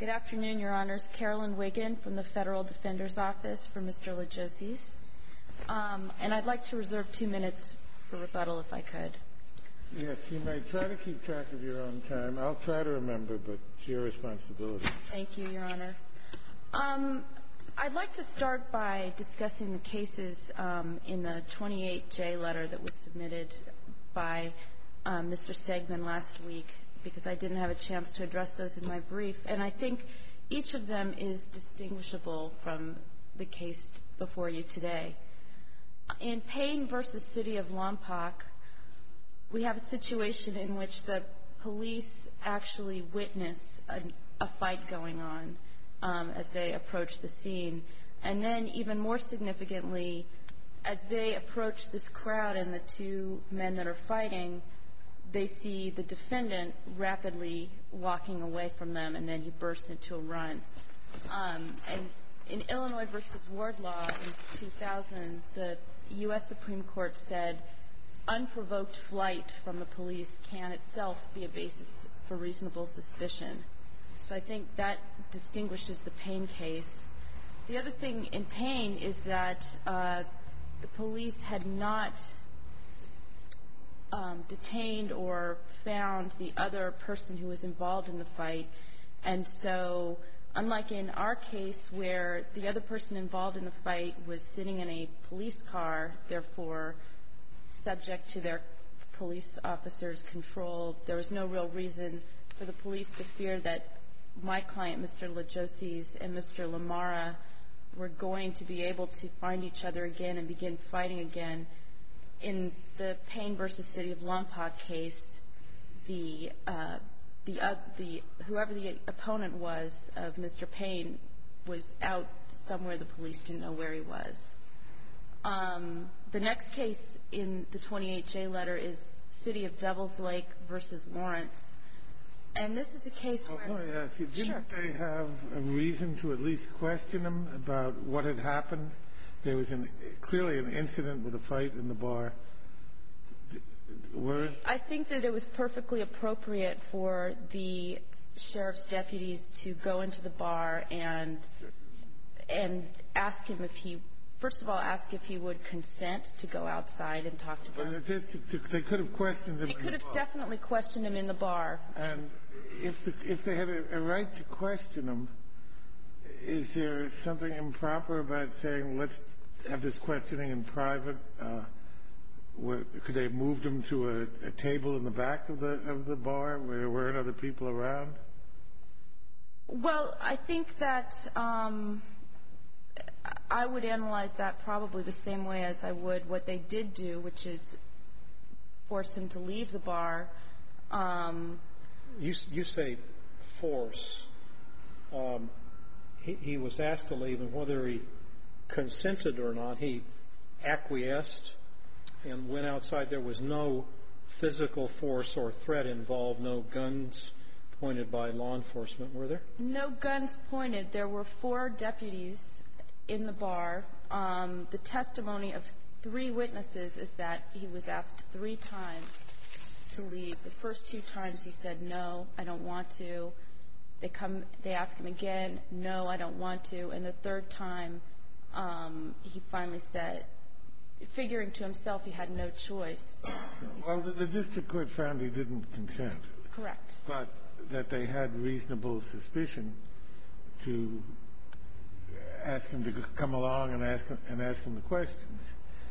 Good afternoon, Your Honors. Carolyn Wiggin from the Federal Defender's Office for Mr. Lajoses. And I'd like to reserve 2 minutes for rebuttal, if I could. Yes, you may try to keep track of your own time. I'll try to remember, but it's your responsibility. Thank you, Your Honor. I'd like to start by discussing the cases in the 28J letter that was submitted by Mr. Stegman last week, because I didn't have a chance to address those in my brief. And I think each of them is distinguishable from the case before you today. In Payne v. City of Lompoc, we have a situation in which the police actually witness a fight going on as they approach the scene. And then, even more significantly, as they approach this crowd and the two men that are fighting, they see the defendant rapidly walking away from them, and then he bursts into a run. And in Illinois v. Wardlaw in 2000, the U.S. Supreme Court said unprovoked flight from the police can itself be a basis for reasonable suspicion. So I think that distinguishes the Payne case. The other thing in Payne is that the police had not detained or found the other person who was involved in the fight. And so, unlike in our case where the other person involved in the fight was sitting in a police car, therefore subject to their police officer's control, there was no real reason for the police to fear that my client, Mr. Lajoses, and Mr. Lamara were going to be able to find each other again and begin fighting again. In the Payne v. City of Lompoc case, whoever the opponent was of Mr. Payne was out somewhere. The police didn't know where he was. The next case in the 28J letter is City of Devils Lake v. Lawrence. And this is a case where... Let me ask you, didn't they have a reason to at least question him about what had happened? There was clearly an incident with a fight in the bar. I think that it was perfectly appropriate for the sheriff's deputies to go into the bar and ask him if he, first of all, ask if he would consent to go outside and talk to them. But they could have questioned him in the bar. They could have definitely questioned him in the bar. And if they had a right to question him, is there something improper about saying, let's have this questioning in private? Could they have moved him to a table in the back of the bar where there weren't other people around? Well, I think that I would analyze that probably the same way as I would what they did do, which is force him to leave the bar. You say force. He was asked to leave, and whether he consented or not, he acquiesced and went outside. There was no physical force or threat involved, no guns pointed by law enforcement, were there? No guns pointed. There were 4 deputies in the bar. The testimony of 3 witnesses is that he was asked 3 times to leave. The first 2 times he said, no, I don't want to. They ask him again, no, I don't want to. And the 3rd time, he finally said, figuring to himself he had no choice. Well, the district court found he didn't consent. Correct. But that they had reasonable suspicion to ask him to come along and ask him the questions.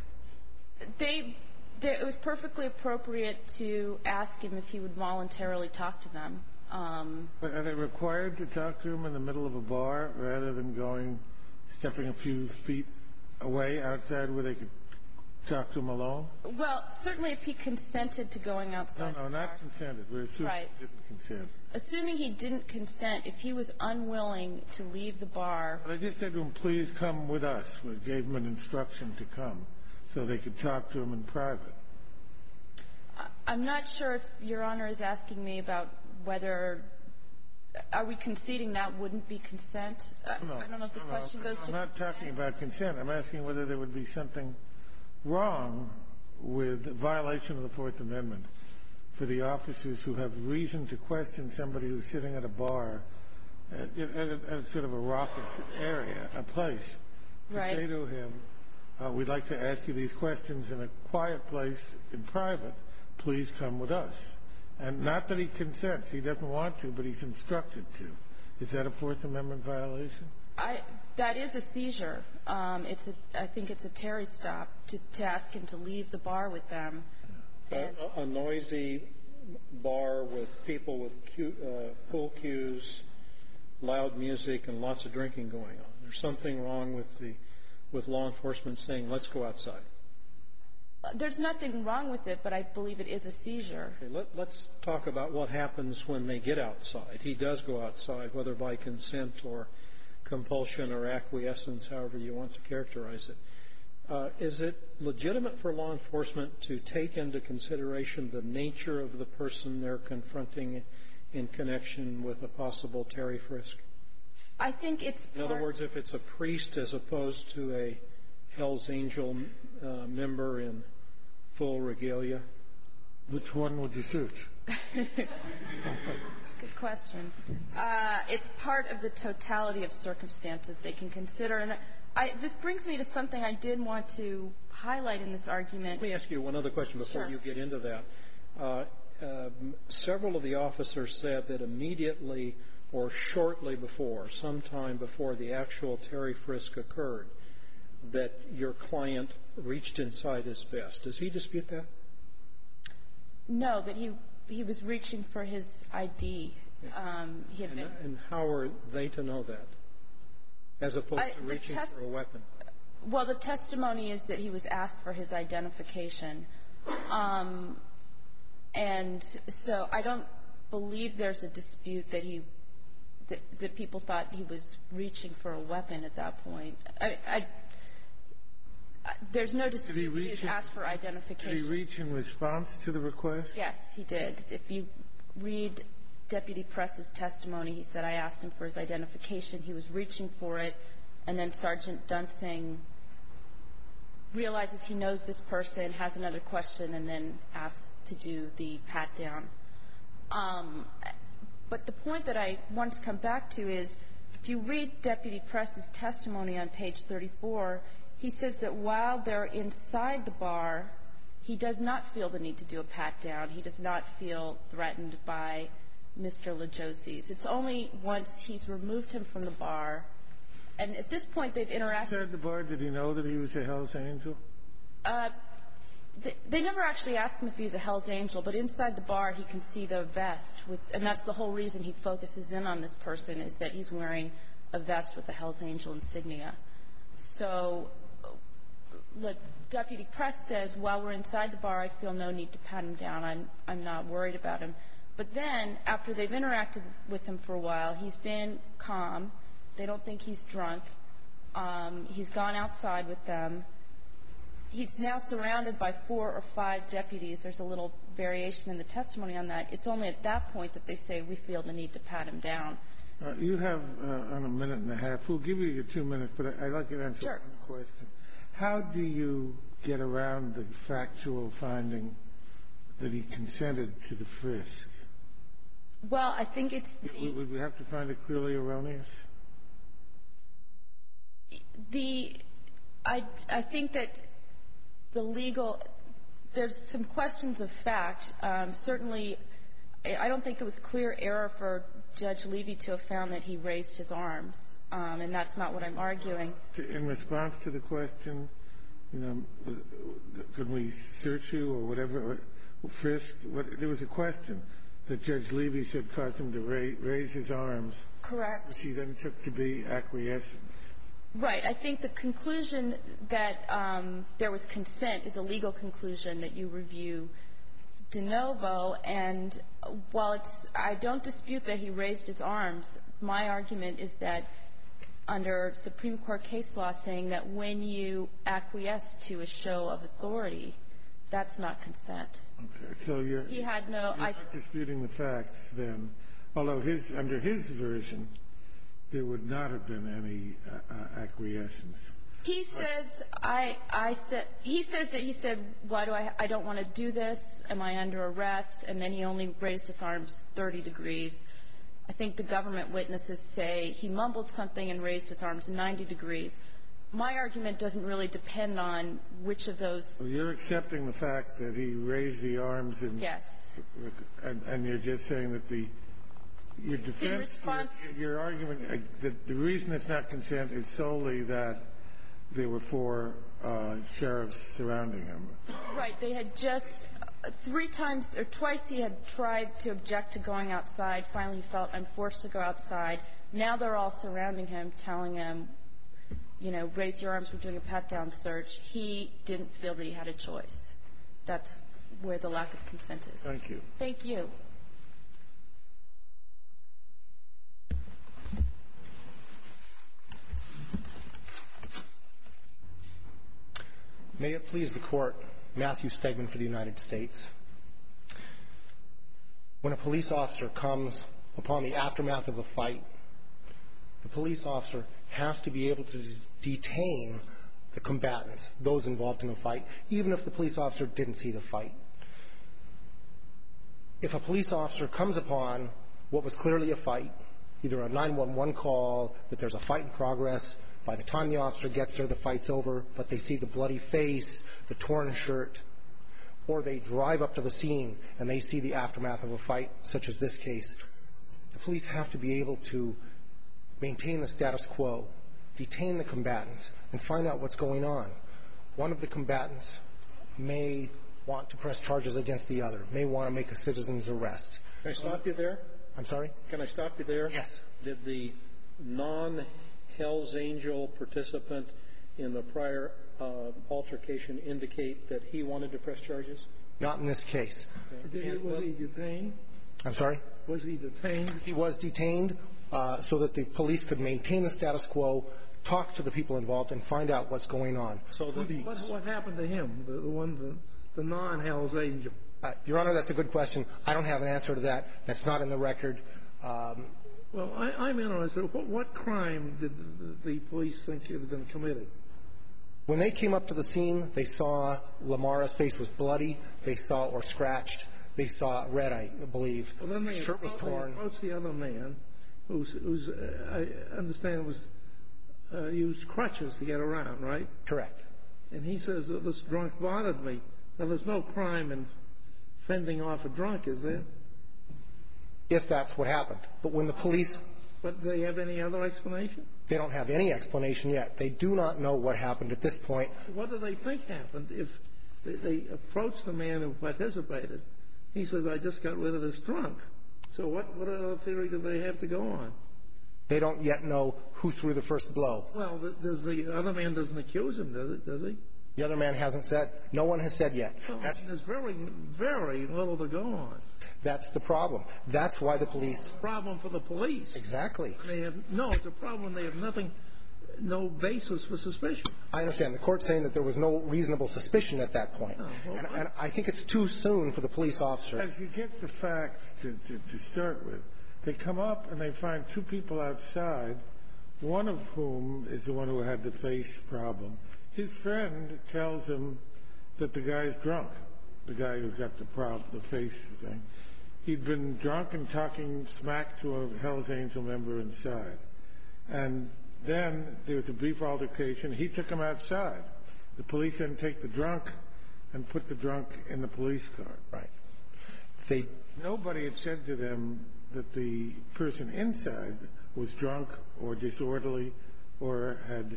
It was perfectly appropriate to ask him if he would voluntarily talk to them. But are they required to talk to him in the middle of a bar rather than stepping a few feet away outside where they could talk to him alone? Well, certainly if he consented to going outside. No, not consented. We're assuming he didn't consent. Assuming he didn't consent, if he was unwilling to leave the bar. Well, they just said to him, please come with us. We gave him an instruction to come so they could talk to him in private. I'm not sure if Your Honor is asking me about whether are we conceding that wouldn't be consent? No. I don't know if the question goes to consent. I'm not talking about consent. I'm asking whether there would be something wrong with violation of the Fourth Amendment for the officers who have reason to question somebody who's sitting at a bar at sort of a raucous area, a place, Right. to say to him, we'd like to ask you these questions in a quiet place in private. Please come with us. And not that he consents. He doesn't want to, but he's instructed to. Is that a Fourth Amendment violation? That is a seizure. I think it's a Terry stop to ask him to leave the bar with them. A noisy bar with people with pool cues, loud music, and lots of drinking going on. There's something wrong with law enforcement saying, let's go outside. There's nothing wrong with it, but I believe it is a seizure. Okay, let's talk about what happens when they get outside. He does go outside, whether by consent or compulsion or acquiescence, however you want to characterize it. Is it legitimate for law enforcement to take into consideration the nature of the person they're confronting in connection with a possible Terry frisk? I think it's In other words, if it's a priest as opposed to a Hell's Angel member in full regalia? Which one would you search? Good question. It's part of the totality of circumstances they can consider. And this brings me to something I did want to highlight in this argument. Let me ask you one other question before you get into that. Several of the officers said that immediately or shortly before, sometime before the actual Terry frisk occurred, that your client reached inside his vest. Does he dispute that? No, but he was reaching for his ID. And how are they to know that, as opposed to reaching for a weapon? Well, the testimony is that he was asked for his identification. And so I don't believe there's a dispute that people thought he was reaching for a weapon at that point. There's no dispute that he was asked for identification. Did he reach in response to the request? Yes, he did. If you read Deputy Press's testimony, he said, I asked him for his identification. He was reaching for it, and then Sergeant Dunsing realizes he knows this person, has another question, and then asks to do the pat-down. But the point that I want to come back to is, if you read Deputy Press's testimony on page 34, he says that while they're inside the bar, he does not feel the need to do a pat-down. He does not feel threatened by Mr. LaJosie's. It's only once he's removed him from the bar, and at this point they've interacted. Inside the bar, did he know that he was a Hell's Angel? They never actually asked him if he was a Hell's Angel, but inside the bar he can see the vest, and that's the whole reason he focuses in on this person, is that he's wearing a vest with a Hell's Angel insignia. So Deputy Press says, while we're inside the bar, I feel no need to pat him down. I'm not worried about him. But then, after they've interacted with him for a while, he's been calm. They don't think he's drunk. He's gone outside with them. He's now surrounded by 4 or 5 deputies. There's a little variation in the testimony on that. It's only at that point that they say, we feel the need to pat him down. You have on a minute and a half. We'll give you your 2 minutes, but I'd like you to answer Sure. one question. How do you get around the factual finding that he consented to the frisk? Well, I think it's Would we have to find it clearly erroneous? I think that the legal – there's some questions of fact. Certainly, I don't think it was clear error for Judge Levy to have found that he raised his arms, and that's not what I'm arguing. In response to the question, could we search you or whatever, frisk? There was a question that Judge Levy said caused him to raise his arms. Correct. Which he then took to be acquiescence. Right. I think the conclusion that there was consent is a legal conclusion that you review de novo. And while I don't dispute that he raised his arms, my argument is that under Supreme Court case law saying that when you acquiesce to a show of authority, that's not consent. Okay. So you're not disputing the facts then, although under his version, there would not have been any acquiescence. He says he said, I don't want to do this. Am I under arrest? And then he only raised his arms 30 degrees. I think the government witnesses say he mumbled something and raised his arms 90 degrees. My argument doesn't really depend on which of those. So you're accepting the fact that he raised the arms and Yes. And you're just saying that your defense, your argument, that the reason it's not consent is solely that there were 4 sheriffs surrounding him. Right. They had just 3 times or twice he had tried to object to going outside. Finally, he felt, I'm forced to go outside. Now they're all surrounding him, telling him, you know, raise your arms, we're doing a pat-down search. He didn't feel that he had a choice. That's where the lack of consent is. Thank you. Thank you. May it please the Court, Matthew Stegman for the United States. When a police officer comes upon the aftermath of a fight, the police officer has to be able to detain the combatants, those involved in the fight, even if the police officer didn't see the fight. If a police officer comes upon what was clearly a fight, either a 911 call that there's a fight in progress, by the time the officer gets there, the fight's over, but they see the bloody face, the torn shirt, or they drive up to the scene and they see the aftermath of a fight, such as this case, the police have to be able to maintain the status quo, detain the combatants, and find out what's going on. One of the combatants may want to press charges against the other, may want to make a citizen's arrest. Can I stop you there? I'm sorry? Can I stop you there? Yes. Did the non-Hell's Angel participant in the prior altercation indicate that he wanted to press charges? Not in this case. Was he detained? I'm sorry? Was he detained? He was detained so that the police could maintain the status quo, talk to the people involved, and find out what's going on. So What happened to him, the non-Hell's Angel? Your Honor, that's a good question. I don't have an answer to that. That's not in the record. Well, I'm interested. What crime did the police think had been committed? When they came up to the scene, they saw Lamara's face was bloody. They saw or scratched. They saw red, I believe. Well, then His shirt was torn. They approached the other man, who's I understand was used crutches to get around, right? Correct. And he says that this drunk bothered me. Now, there's no crime in fending off a drunk, is there? If that's what happened. But when the police... But do they have any other explanation? They don't have any explanation yet. They do not know what happened at this point. What do they think happened if they approached the man who participated? He says, I just got rid of this drunk. So what other theory do they have to go on? They don't yet know who threw the first blow. Well, the other man doesn't accuse him, does he? The other man hasn't said. No one has said yet. Well, there's very, very little to go on. That's the problem. That's why the police... Problem for the police. Exactly. It's a problem. They have nothing, no basis for suspicion. I understand. The Court's saying that there was no reasonable suspicion at that point. And I think it's too soon for the police officer. As you get the facts to start with, they come up and they find 2 people outside, one of whom is the one who had the face problem. His friend tells him that the guy's drunk, the guy who's got the face thing. He'd been drunk and talking smack to a Hell's Angel member inside. And then there was a brief altercation. He took him outside. The police then take the drunk and put the drunk in the police car. Right. Nobody had said to them that the person inside was drunk or disorderly or had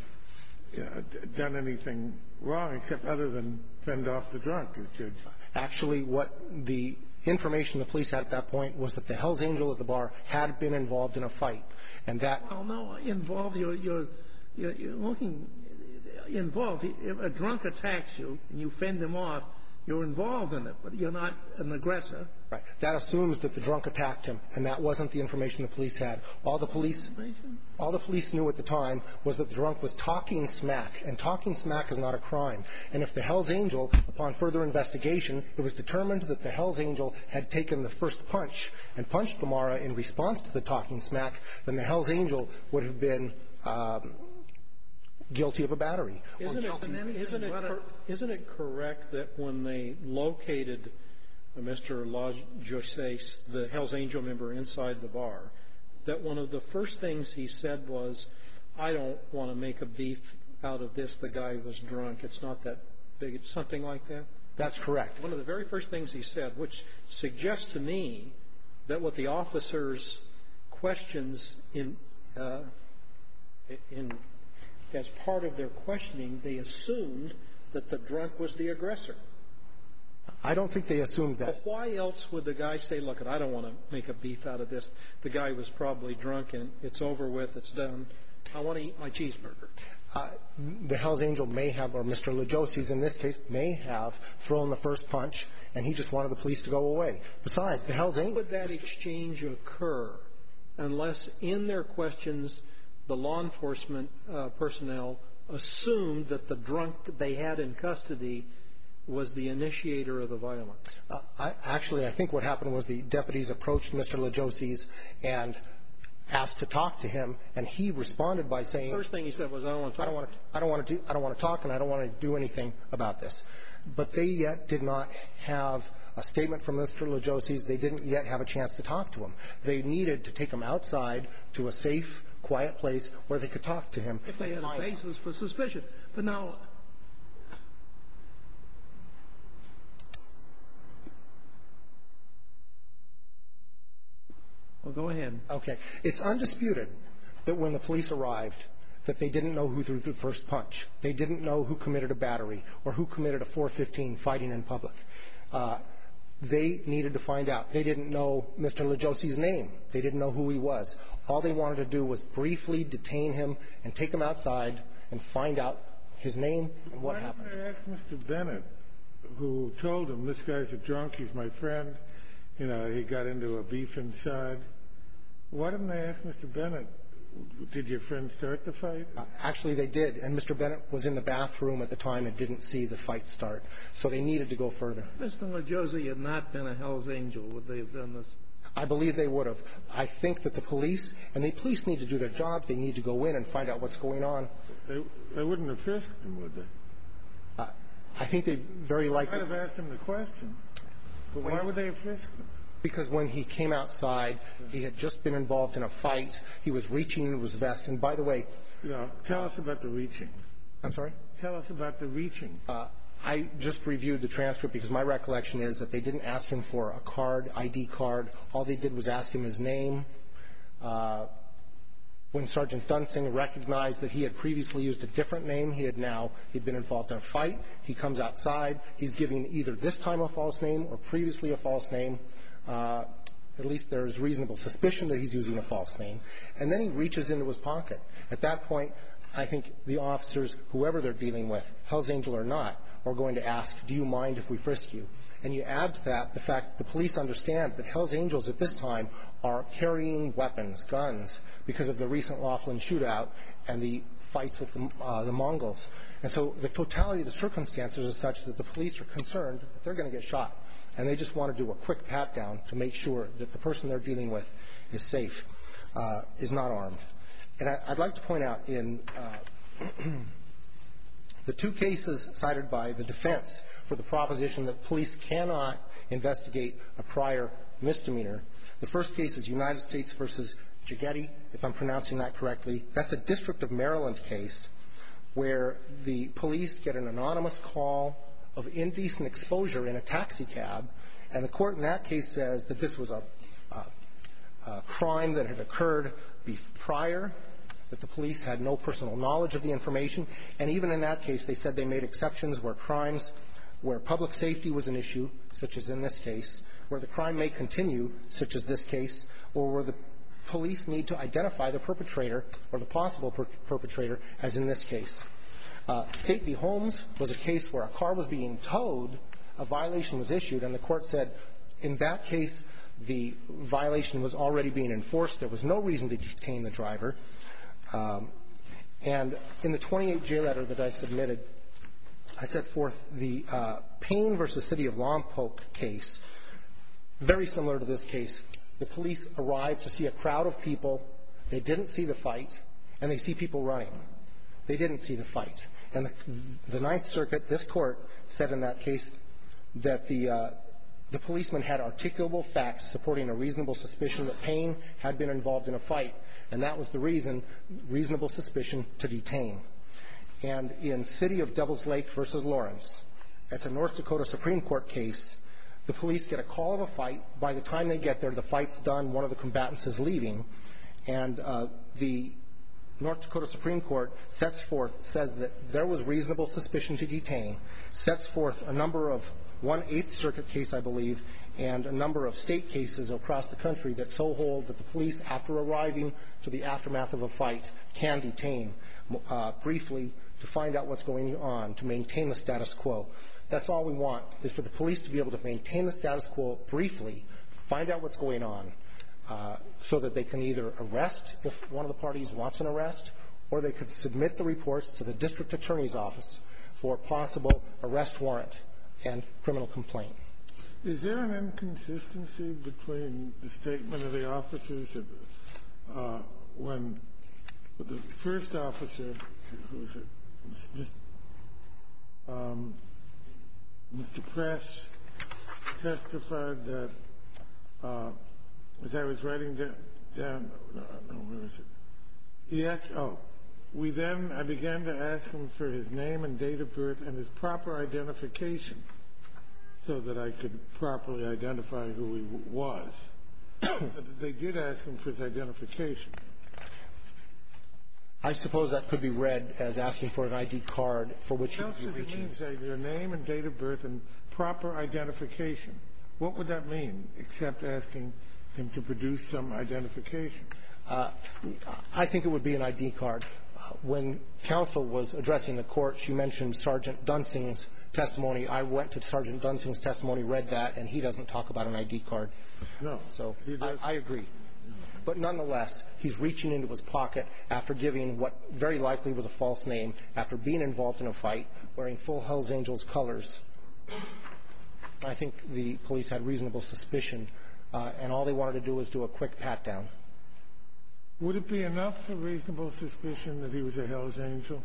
done anything wrong except other than fend off the drunk, as Judge. Actually, what the information the police had at that point was that the Hell's Angel at the bar had been involved in a fight. And that... Well, no, involved, you're looking involved. If a drunk attacks you and you fend him off, you're involved in it, but you're not an aggressor. Right. That assumes that the drunk attacked him, and that wasn't the information the police had. All the police knew at the time was that the drunk was talking smack, and talking smack is not a crime. And if the Hell's Angel, upon further investigation, it was determined that the Hell's Angel had taken the first punch and punched Lamara in response to the talking smack, then the Hell's Angel would have been guilty of a battery. Isn't it correct that when they located Mr. LaJose, the Hell's Angel member inside the bar, that one of the first things he said was, I don't want to make a beef out of this. The guy was drunk. It's not that big. Something like that? That's correct. One of the very first things he said, which suggests to me that what the officers' questions as part of their questioning, they assumed that the drunk was the aggressor. I don't think they assumed that. But why else would the guy say, look, I don't want to make a beef out of this. The guy was probably drunk, and it's over with. It's done. I want to eat my cheeseburger. The Hells Angel may have, or Mr. Lajosi's in this case, may have thrown the first punch, and he just wanted the police to go away. Besides, the Hells Angel... How would that exchange occur unless in their questions the law enforcement personnel assumed that the drunk that they had in custody was the initiator of the violence? Actually, I think what happened was the deputies approached Mr. Lajosi's and asked to talk to him, and he responded by saying... The first thing he said was, I don't want to talk. I don't want to talk, and I don't want to do anything about this. But they yet did not have a statement from Mr. Lajosi's. They didn't yet have a chance to talk to him. They needed to take him outside to a safe, quiet place where they could talk to him. If they had a basis for suspicion. But now... Well, go ahead. Okay. It's undisputed that when the police arrived, that they didn't know who threw the first punch. They didn't know who committed a battery or who committed a 415 fighting in public. They needed to find out. They didn't know Mr. Lajosi's name. They didn't know who he was. All they wanted to do was briefly detain him and take him outside and find out his name and what happened. Why didn't they ask Mr. Bennett, who told him, this guy's a drunk, he's my friend, you know, he got into a beef inside. Why didn't they ask Mr. Bennett, did your friend start the fight? Actually, they did. And Mr. Bennett was in the bathroom at the time and didn't see the fight start. So they needed to go further. Mr. Lajosi had not been a Hell's Angel. Would they have done this? I believe they would have. I think that the police need to do their job. They need to go in and find out what's going on. They wouldn't have frisked him, would they? I think they very likely... They might have asked him the question. But why would they have frisked him? Because when he came outside, he had just been involved in a fight. He was reaching into his vest. And by the way... Yeah, tell us about the reaching. I'm sorry? Tell us about the reaching. I just reviewed the transcript because my recollection is that they didn't ask him for a card, ID card. All they did was ask him his name. When Sergeant Dunsing recognized that he had previously used a different name, he'd been involved in a fight. He comes outside. He's giving either this time a false name or previously a false name. At least there's reasonable suspicion that he's using a false name. And then he reaches into his pocket. At that point, I think the officers, whoever they're dealing with, Hell's Angel or not, are going to ask, do you mind if we frisk you? And you add to that the fact that the police understand that Hell's Angels at this time are carrying weapons, guns, because of the recent Laughlin shootout and the fights with the Mongols. And so the totality of the circumstances is such that the police are concerned that they're going to get shot. And they just want to do a quick pat-down to make sure that the person they're dealing with is safe, is not armed. And I'd like to point out in the two cases cited by the defense for the proposition that police cannot investigate a prior misdemeanor. The first case is United States versus Jaggetti, if I'm pronouncing that correctly. That's a District of Maryland case where the police get an anonymous call of indecent exposure in a taxi cab, and the court in that case says that this was a crime that had occurred prior, that the police had no personal knowledge of the information, and even in that case they said they made exceptions where crimes where public safety was an issue, such as in this case, where the crime may continue, such as this case, or where the police need to identify the perpetrator or the possible perpetrator, as in this case. State v. Holmes was a case where a car was being towed, a violation was issued, and the court said in that case the violation was already being enforced. There was no reason to detain the driver. And in the 28J letter that I submitted, I set forth the Payne v. City of Lompoc case, very similar to this case. The police arrived to see a crowd of people. They didn't see the fight, and they see people running. They didn't see the fight. And the Ninth Circuit, this court, said in that case that the the policeman had articulable facts supporting a reasonable suspicion that Payne had been involved in a fight, and that was the reasonable suspicion to detain. And in City of Devils Lake v. Lawrence, that's a North Dakota Supreme Court case, the police get a call of a fight. By the time they get there, the fight's done. One of the combatants is leaving. And the North Dakota Supreme Court says that there was reasonable suspicion to detain, sets forth a number of one Eighth Circuit case, I believe, and a number of state cases across the country that so hold that the police, after arriving to the aftermath of a fight, can detain briefly to find out what's going on, to maintain the status quo. That's all we want, is for the police to be able to maintain the status quo briefly, find out what's going on, so that they can either arrest if one of the parties wants an arrest, or they could submit the reports to the district attorney's office for possible arrest warrant and criminal complaint. Is there an inconsistency between the statement of the officers when the first officer, who was it, Mr. Press, testified that, as I was writing down, where is it? He asked, I began to ask him for his name and date of birth and his proper identification so that I could properly identify who he was. They did ask him for his identification. I suppose that could be read as asking for an ID card for which you would be reaching. What else does it mean, say, your name and date of birth and proper identification? What would that mean, except asking him to produce some identification? I think it would be an ID card. When counsel was addressing the court, she mentioned Sergeant Dunsing's testimony. I went to Sergeant Dunsing's testimony, read that, and he doesn't talk about an ID card. No. So I agree. But nonetheless, he's reaching into his pocket after giving what very likely was a false name, after being involved in a fight, wearing full Hells Angels colors. I think the police had reasonable suspicion, and all they wanted to do was do a quick pat-down. Would it be enough for reasonable suspicion that he was a Hells Angel?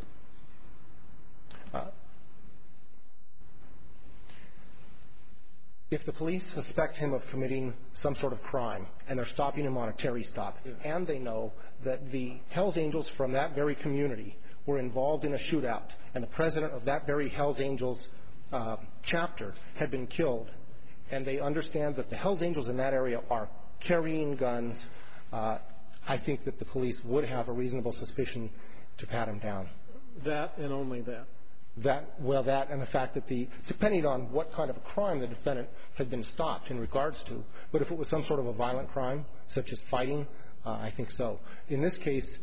If the police suspect him of committing some sort of crime, and they're stopping him on a Terry stop, and they know that the Hells Angels from that very community were involved in a shootout, and the president of that very Hells Angels chapter had been killed, and they understand that the Hells Angels in that area are carrying guns, I think that the police would have a reasonable suspicion to pat him down. That and only that. That and the fact that depending on what kind of a crime the defendant had been stopped in regards to, but if it was some sort of a violent crime, such as fighting, I think so. In this case,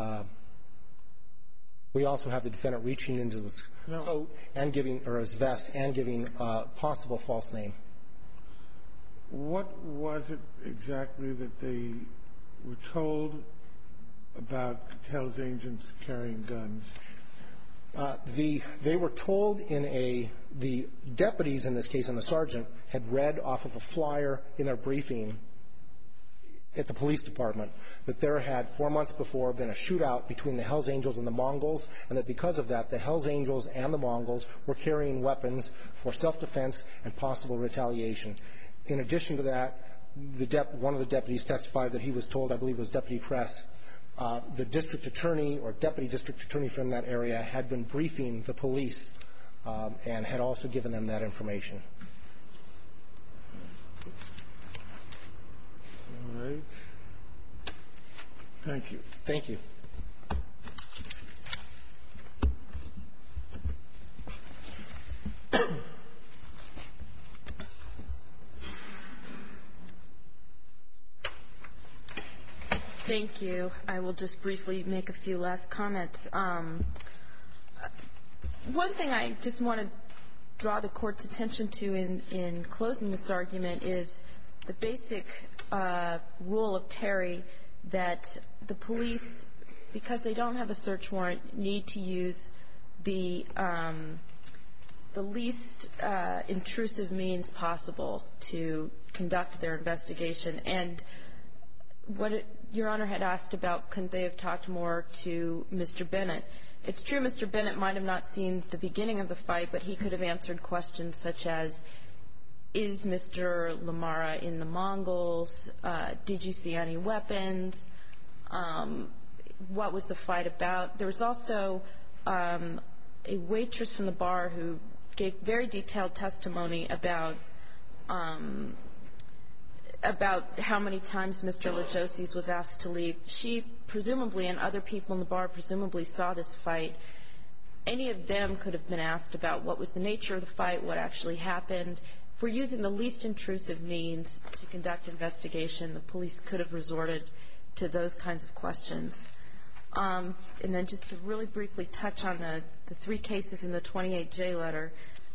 we also have the defendant reaching into his coat and or his vest and giving a possible false name. What was it exactly that they were told about Hells Angels carrying guns? They were told the deputies in this case and the sergeant had read off of a flyer in their briefing at the police department that there had 4 months before been a shootout between the Hells Angels and the Mongols, and that because of that, the Hells Angels and the Mongols were carrying weapons for self-defense and possible retaliation. In addition to that, one of the deputies testified that he was told, I believe it was Deputy Press, the district attorney or deputy district attorney from that area had been briefing the police and had also given them that information. All right. Thank you. Thank you. Thank you. I will just briefly make a few last comments. One thing I just want to draw the Court's attention to in closing this argument is the basic rule of Terry that the police, because they don't have a search warrant, need to use the least intrusive means possible to conduct their investigation. And what Your Honor had asked about, couldn't they have talked more to Mr. Bennett? It's true Mr. Bennett might have not seen the beginning of the fight, but he could have answered questions such as, is Mr. Lamara in the Mongols? Did you see any weapons? What was the fight about? There was also a waitress from the bar who gave very detailed testimony about how many times Mr. Lajosi's was asked to leave. She presumably, and other people in the bar presumably, saw this fight. Any of them could have been asked about what was the nature of the fight, what actually happened. If we're using the least intrusive means to conduct investigation, the police could have resorted to those kinds of questions. And then just to really briefly touch on the 3 cases in the 28J letter,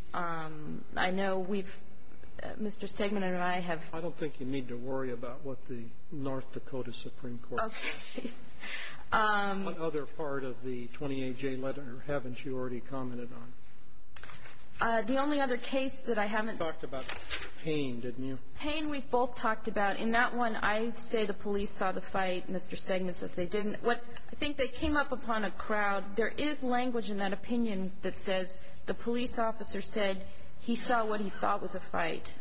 I know Mr. Stegman and I have... I don't think you need to worry about what the North Dakota Supreme Court... Okay. What other part of the 28J letter haven't you already commented on? The only other case that I haven't... You talked about Payne, didn't you? Payne we've both talked about. In that one, I say the police saw the fight. Mr. Stegman says they didn't. I think they came up upon a crowd. There is language in that opinion that says the police officer said he saw what he thought was a fight.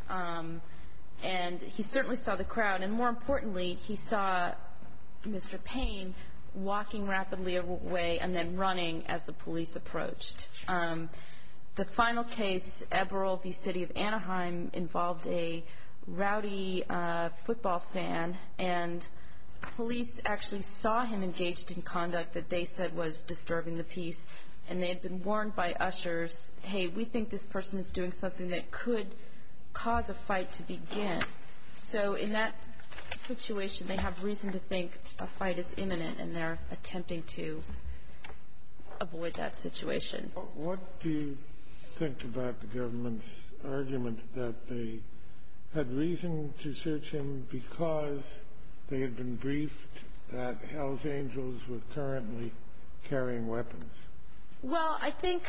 And he certainly saw the crowd. And more importantly, he saw Mr. Payne walking rapidly away and then running as the police approached. The final case, Eberl v. City of Anaheim, involved a rowdy football fan, and police actually saw him engaged in conduct that they said was disturbing the peace, and they had been warned by ushers, hey, we think this person is doing something that could cause a fight to begin. So in that situation, they have reason to think a fight is imminent, and they're attempting to avoid that situation. What do you think about the government's argument that they had reason to search him because they had been briefed that Hells Angels were currently carrying weapons? Well, I think,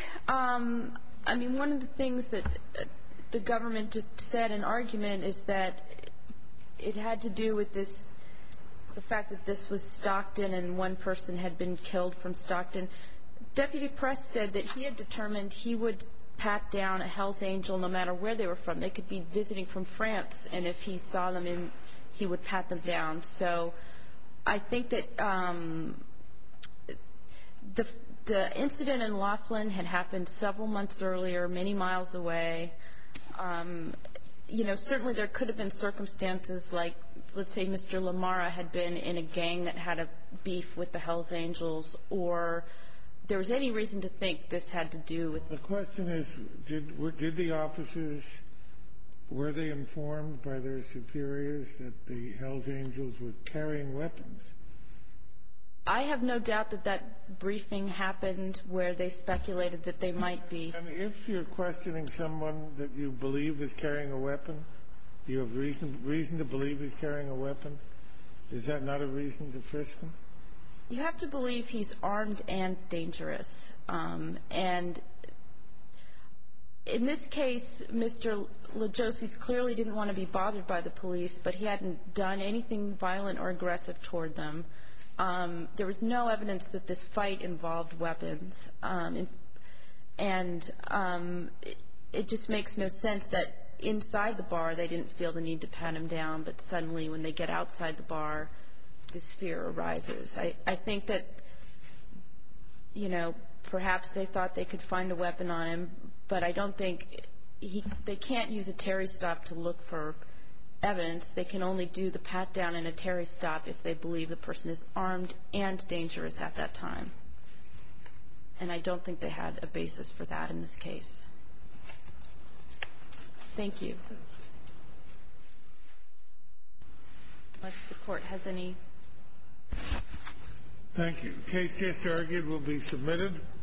one of the things that the government just said in argument is that it had to do with the fact that this was Stockton and one person had been killed from Stockton. Deputy Press said that he had determined he would pat down a Hells Angel no matter where they were from. They could be visiting from France, and if he saw them, he would pat them down. So I think that the incident in Laughlin had happened several months earlier, many miles away. Certainly there could have been circumstances like, let's say Mr. Lamara had been in a gang that had a beef with the Hells Angels, or there was any reason to think this had to do with... The question is, did the officers, were they informed by their superiors that the Hells Angels were carrying weapons? I have no doubt that briefing happened where they speculated that they might be. And if you're questioning someone that you believe is carrying a weapon, you have reason to believe he's carrying a weapon, is that not a reason to frisk him? You have to believe he's armed and dangerous. And in this case, Mr. Lajosi's clearly didn't want to be bothered by the police, but he hadn't done anything violent or aggressive toward them. There was no evidence that this fight involved weapons. And it just makes no sense that inside the bar they didn't feel the need to pat him down, but suddenly when they get outside the bar, this fear arises. I think that, perhaps they thought they could find a weapon on him, but I don't think they can't use a Terry stop to look for evidence. They can only do the pat down and a Terry stop if they believe the person is armed and dangerous at that time. And I don't think they had a basis for that in this case. Thank you. Unless the court has any... Thank you. The case just argued will be submitted.